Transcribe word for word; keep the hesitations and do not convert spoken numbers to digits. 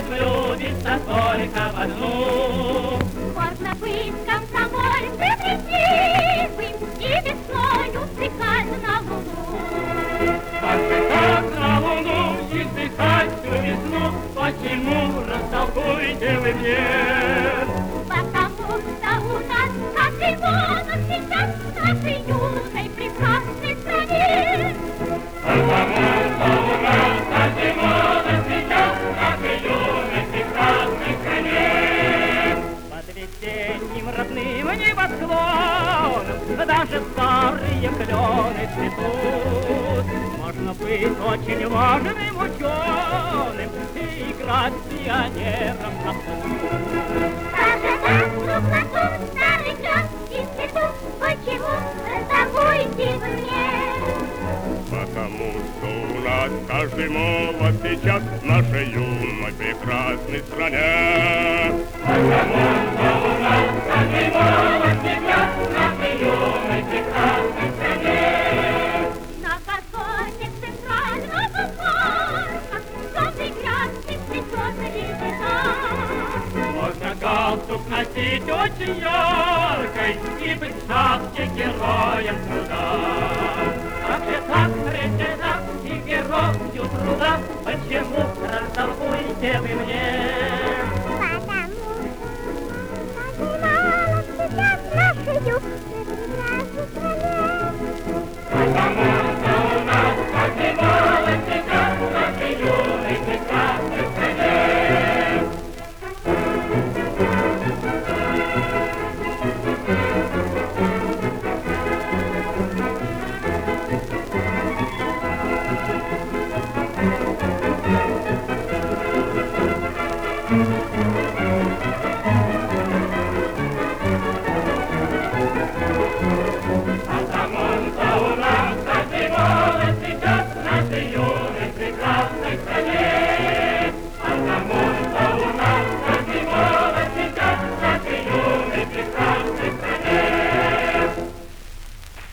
Ведь влюбится только в одну. Можно быть комсомольцем ретивым и весною стекать на луну. Как же так на луну и стекать всю весну? Почему, растолкуйте вы мне? Потому что у нас каждый молод сейчас в нашей юной прекрасной стране. Потому что у нас каждый молод сейчас в нашей юной прекрасной стране. Под весенним родным небосклоном даже старые клены цветут. Можно быть очень важным ученым и играть пионером на флоту. Даже нас круглоту старый клен институт. Почему растолкуйте вы мне? Потому что у нас каждый молод сейчас в нашей юной прекрасной стране. Потому что у нас каждый молод сейчас в нашей юной прекрасной стране. На газоне центрального парка желтый грязный цветет лепета. Можно галстук носить очень яркой и быть в шапке героем труда. Как же так, прежде и герою труда? Почему, растолкуйте вы мне? Потому что у нас каждый молод сейчас в нашей юной прекрасной стране. Thank you.